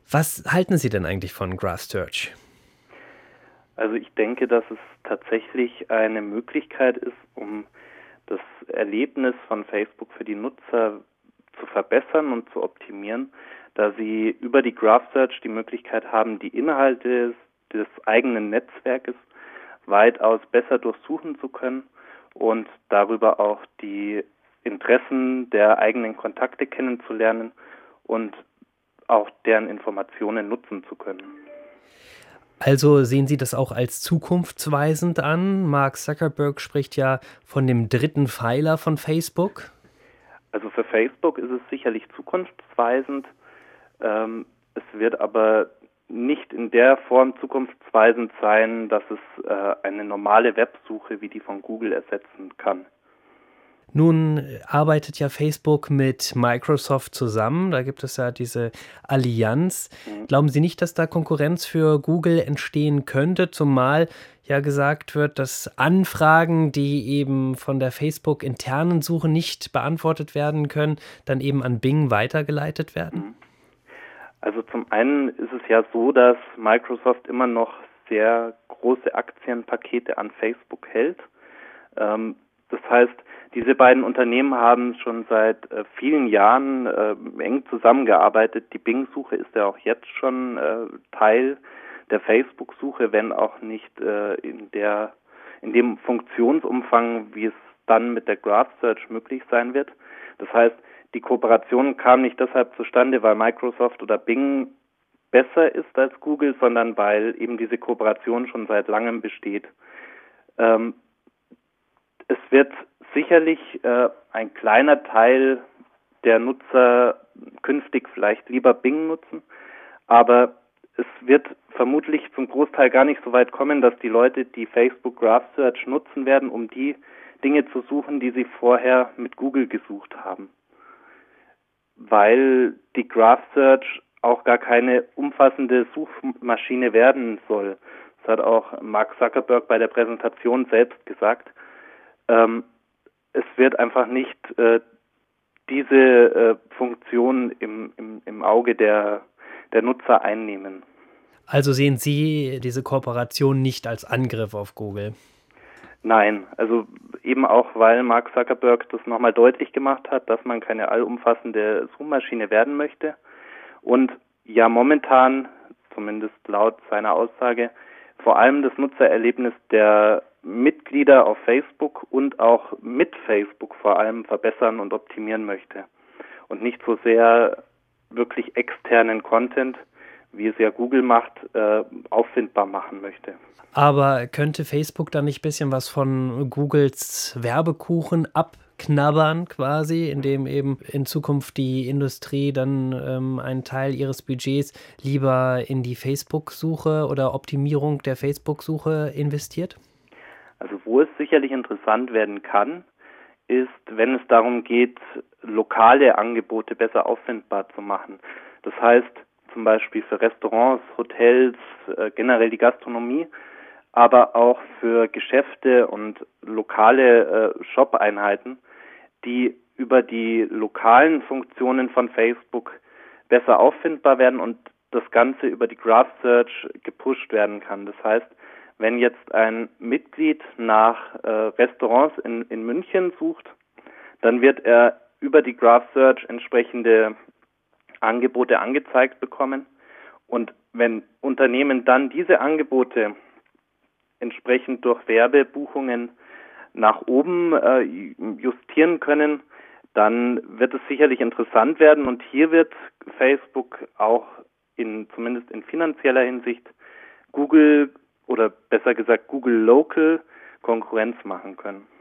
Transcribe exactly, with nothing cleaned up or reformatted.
Was halten Sie denn eigentlich von Graph Search? Also ich denke, dass es tatsächlich eine Möglichkeit ist, um das Erlebnis von Facebook für die Nutzer zu verbessern und zu optimieren, da sie über die Graph Search die Möglichkeit haben, die Inhalte des eigenen Netzwerkes weitaus besser durchsuchen zu können und darüber auch die Interessen der eigenen Kontakte kennenzulernen und auch deren Informationen nutzen zu können. Also sehen Sie das auch als zukunftsweisend an? Mark Zuckerberg spricht ja von dem dritten Pfeiler von Facebook. Also für Facebook ist es sicherlich zukunftsweisend. Ähm, es wird aber nicht in der Form zukunftsweisend sein, dass es äh, eine normale Websuche wie die von Google ersetzen kann. Nun äh, arbeitet ja Facebook mit Microsoft zusammen. Da gibt es ja diese Allianz. Mhm. Glauben Sie nicht, dass da Konkurrenz für Google entstehen könnte? Zumal ja gesagt wird, dass Anfragen, die eben von der Facebook-internen Suche nicht beantwortet werden können, dann eben an Bing weitergeleitet werden? Mhm. Also zum einen ist es ja so, dass Microsoft immer noch sehr große Aktienpakete an Facebook hält. Ähm, das heißt, diese beiden Unternehmen haben schon seit äh, vielen Jahren äh, eng zusammengearbeitet. Die Bing-Suche ist ja auch jetzt schon äh, Teil der Facebook-Suche, wenn auch nicht äh, in der in dem Funktionsumfang, wie es dann mit der Graph Search möglich sein wird. Das heißt, die Kooperation kam nicht deshalb zustande, weil Microsoft oder Bing besser ist als Google, sondern weil eben diese Kooperation schon seit langem besteht. Ähm, es wird sicherlich äh, ein kleiner Teil der Nutzer künftig vielleicht lieber Bing nutzen, aber es wird vermutlich zum Großteil gar nicht so weit kommen, dass die Leute die Facebook Graph Search nutzen werden, um die Dinge zu suchen, die sie vorher mit Google gesucht haben. Weil die Graph Search auch gar keine umfassende Suchmaschine werden soll. Das hat auch Mark Zuckerberg bei der Präsentation selbst gesagt. Ähm, es wird einfach nicht äh, diese äh, Funktion im, im, im Auge der, der Nutzer einnehmen. Also sehen Sie diese Kooperation nicht als Angriff auf Google? Nein, also eben auch, weil Mark Zuckerberg das nochmal deutlich gemacht hat, dass man keine allumfassende Suchmaschine werden möchte. Und ja, momentan, zumindest laut seiner Aussage, vor allem das Nutzererlebnis der Mitglieder auf Facebook und auch mit Facebook vor allem verbessern und optimieren möchte. Und nicht so sehr wirklich externen Content, wie es ja Google macht, äh, auffindbar machen möchte. Aber könnte Facebook da nicht ein bisschen was von Googles Werbekuchen abknabbern quasi, indem eben in Zukunft die Industrie dann, ähm, einen Teil ihres Budgets lieber in die Facebook-Suche oder Optimierung der Facebook-Suche investiert? Also wo es sicherlich interessant werden kann, ist, wenn es darum geht, lokale Angebote besser auffindbar zu machen. Das heißt zum Beispiel für Restaurants, Hotels, äh, generell die Gastronomie, aber auch für Geschäfte und lokale äh, Shop-Einheiten, die über die lokalen Funktionen von Facebook besser auffindbar werden und das Ganze über die Graph Search gepusht werden kann. Das heißt, wenn jetzt ein Mitglied nach äh, Restaurants in, in München sucht, dann wird er über die Graph Search entsprechende Angebote angezeigt bekommen. Und wenn Unternehmen dann diese Angebote entsprechend durch Werbebuchungen nach oben äh, justieren können, dann wird es sicherlich interessant werden. Und hier wird Facebook auch in zumindest in finanzieller Hinsicht Google oder besser gesagt Google Local Konkurrenz machen können.